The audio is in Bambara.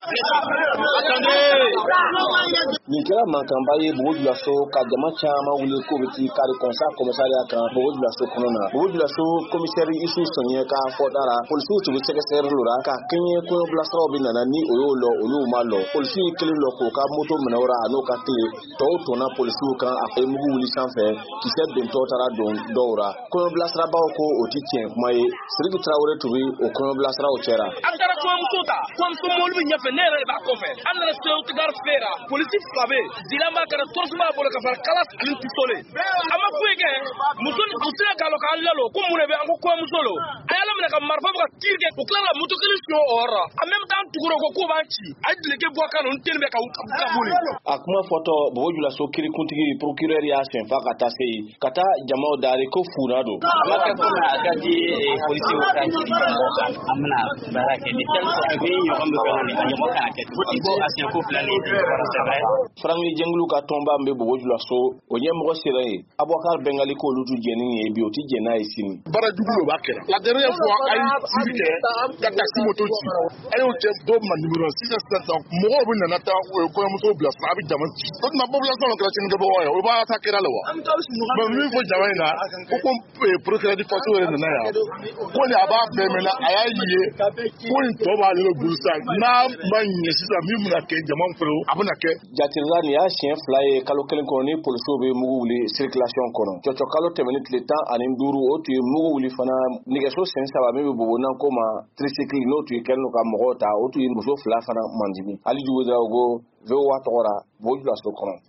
Nin kɛra mankanba ye Bugujulaso ka jama caman wuli k'u bɛ t'i kari Constat Commissariat kan Bugujulaso kɔnɔ na. Bugujulaso commissaire Isu Sɔnyɛ ka fɔta la polisiw tun bɛ sɛgɛsɛgɛli la ka kɛɲɛ kɔɲɔbilasiraw bɛ nana ni o y'o lɔ olu ma lɔ. Polisiw kelen lɔ k'o ka moto minɛ o la a n'o ka tile tɔw tɔnna polisiw kan a ye mugu wuli sanfɛ kisɛ dontɔ taara don dɔw ra. Kɔɲɔbilasirabaaw ko o ti tiɲɛ kuma ye. Sidiki Tarawele tun bɛ o kɔɲɔbilasiraw cɛra. An taara kɔɲɔmuso ta kɔɲɔmuso mɔbili bɛ ɲɛfɛ ne yɛrɛ de b'a kɔfɛ an nana se Hôtel Fera polisi fila bɛ dilan b'a kɛra torche b'a bolo ka fara kala ani pistolet a ma foyi kɛ muso u sera k'a lɔ k'an lalo ko mun de bɛ an ko kɔɲɔmuso lo a y'a laminɛ ka marifa bɛ ka tir kɛ u tila la moto kelen suɲɛ o yɔrɔ la en même temps tugura ko k'u b'an ci a ye dileke bɔ kan n teli bɛ ka boli. A kuma fɔtɔ Bugujulaso kirikuntigi procureur y'a senfa ka taa se yen ka taa jamaw daari ko fura don. A ka kuma a ka di polisiw ka jiri kan an bɛna baara kɛ ni tel sorte que ɲɔgɔn bɛ kɔnɔ a ɲɔgɔn kana kɛ i ko a siɲɛ ko fila ni c'est vrai. Frangi Jengulu ka tɔnba bɛ Bugujulaso o ɲɛmɔgɔ sera yen Abubakar Bengali ko olu tu jɛni ye bi o ti jɛn n'a ye sini. Baara jugu lo b'a kɛra. La dernière fois a ye ci kɛ ka taxi moto ci a y'o cɛ dɔ ma numéro 677 mɔgɔw bɛ nana taa kɔɲɔmuso bila a bɛ jama ci. O tuma population kɛra cɛnnikɛbagaw ye o b'a ta kɛra la wa. Mais min fɔ jama in na ko procureur de faso yɛrɛ nana yan ko ni a b'a bɛɛ mɛnna a y'a ye ko nin tɔ b'ale le bolo sisan n'a ma ɲɛ sisan min bɛna kɛ jama fɛ a bɛna kɛ. Jatirila nin y'a siɲɛ fila ye kalo kelen kɔnɔ ni polisiw bɛ mugu wuli circulation kɔnɔ. Cɔcɔ kalo tɛmɛni tile 15 o tun ye mugu wuli fana nɛgɛso sen 3 min bɛ Bobonan ko ma tricycle n'o tun ye kɛlen don ka mɔgɔw ta o tun ye muso 2 fana mandimi. Ali Dugu Drago VOA tɔgɔ la Bugujulaso kɔnɔ.